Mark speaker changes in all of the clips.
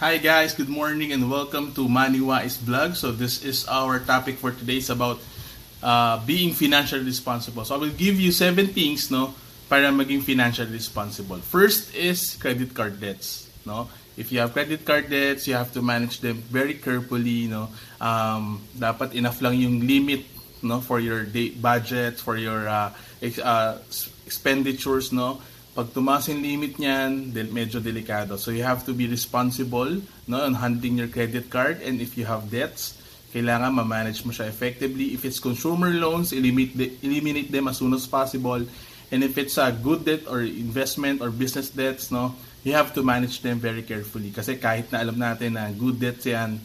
Speaker 1: Hi guys, good morning and welcome to Money Wise Vlog. So this is our topic for today. It's about being financially responsible. So I will give you 7 things para maging financially responsible. First is credit card debts. If you have credit card debts, you have to manage them very carefully. Dapat enough lang yung limit for your budget, for your expenditures. Pag tumaas yung limit niyan, medyo delikado. So you have to be responsible on handling your credit card, and if you have debts, kailangan ma-manage mo siya effectively. If it's consumer loans, eliminate them as soon as possible. And if it's a good debt or investment or business debts, you have to manage them very carefully. Kasi kahit na alam natin na good debts yan,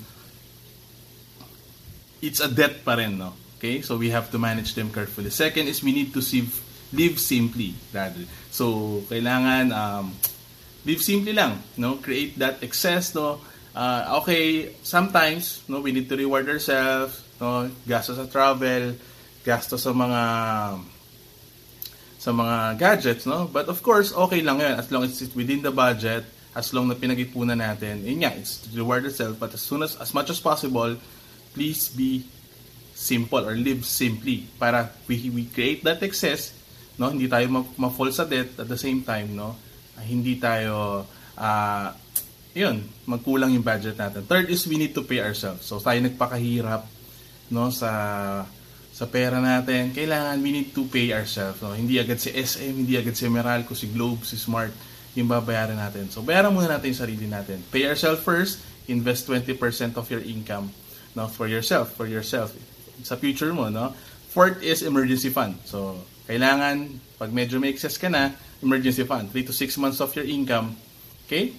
Speaker 1: it's a debt pa rin, Okay? So we have to manage them carefully. Second is we need to live simply, rather. So, kailangan live simply lang, create that excess, okay, sometimes, we need to reward ourselves, gasto sa travel, gasto sa mga gadgets, but of course, okay lang 'yan as long as it's within the budget, as long na pinag-ipunan natin. Yun nga, it's to reward ourselves, but as much as possible, please be simple or live simply para we create that excess. Hindi tayo ma-fall sa debt, at the same time, hindi tayo magkulang yung budget natin. Third is we need to pay ourselves. So tayo nagpakahirap sa pera natin, kailangan we need to pay ourselves. Hindi agad si SM, hindi agad si Meralco, si Globe, si Smart yung babayaran natin. So bayaran muna natin yung sarili natin. Pay ourselves first, invest 20% of your income for yourself sa future mo. Fourth is emergency fund. So kailangan, pag medyo may excess ka na, emergency fund. 3 to 6 months of your income, okay?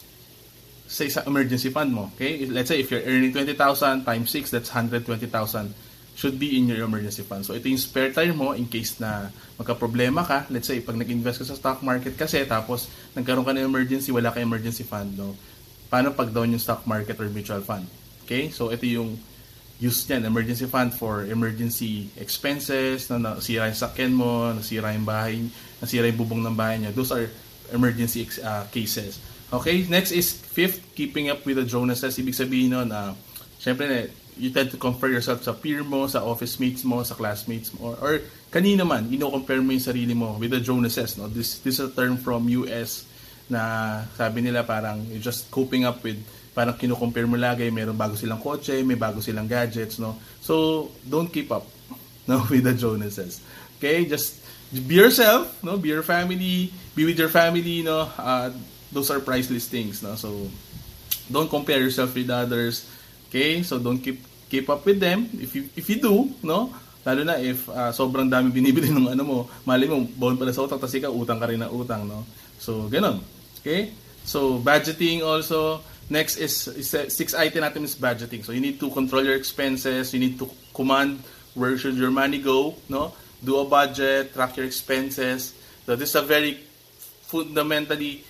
Speaker 1: Sa isang emergency fund mo, okay? Let's say if you're earning 20,000 times 6, that's 120,000 should be in your emergency fund. So ito yung spare time mo in case na magka-problema ka. Let's say, pag nag-invest ka sa stock market kasi, tapos nagkaroon ka ng emergency, wala kang emergency fund, paano pag down yung stock market or mutual fund? Okay? So ito yung use niyan, emergency fund for emergency expenses, nasira yung sakyan mo, nasira yung bahay, nasira yung bubong ng bahay niya. Those are emergency cases. Okay, next is fifth, keeping up with the Jonases. Ibig sabihin nun, syempre, you tend to compare yourself sa peer mo, sa office mates mo, sa classmates mo, or kanino man, ino-compare mo yung sarili mo with the Jonases. This is a term from US na sabi nila parang you're just coping up with, parang kino-compare mo lagi, meron bago silang kotse, may bago silang gadgets, So, don't keep up, with the Jonases. Okay? Just be yourself, be your family, be with your family, those are priceless things, So, don't compare yourself with others. Okay? So, don't keep up with them. If you do, lalo na if sobrang dami binibili ng mo, mali mo, bawon pala sa utang, tapos ikaw, utang ka rin na utang, So, ganun. Okay? So, budgeting also. Next is 6th item natin is budgeting. So you need to control your expenses. You need to command where should your money go. Do a budget, track your expenses. So this is a very fundamentally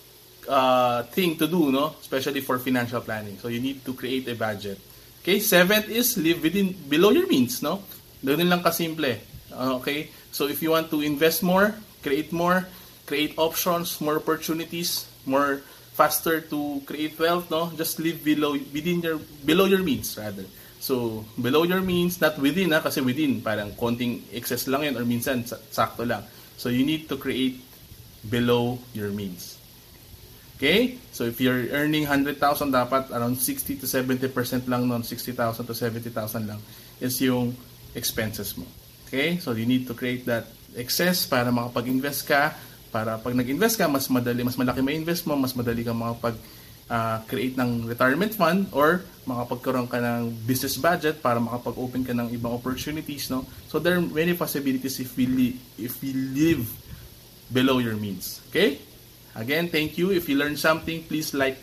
Speaker 1: thing to do, especially for financial planning. So you need to create a budget. Okay, 7th is live below your means. Ganun lang kasimple. Okay, so if you want to invest more, create options, more opportunities, more faster to create wealth, just live below your means rather. So below your means, not within, kasi within parang konting excess lang yun or minsan sakto lang. So you need to create below your means. Okay? So if you're earning 100,000, dapat around 60 to 70% lang 60,000 to 70,000 lang is yung expenses mo. Okay? So you need to create that excess para makapag-invest ka. Para pag nag-invest ka, mas malaki ma-invest mo, mas madali kang makapag-create ng retirement fund or makapagkaroon ka ng business budget para makapag-open ka ng ibang opportunities, So there are many possibilities if we live below your means. Okay? Again, thank you. If you learned something, please like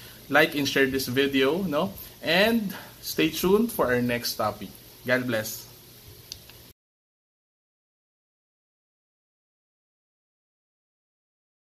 Speaker 1: and share this video, And stay tuned for our next topic. God bless.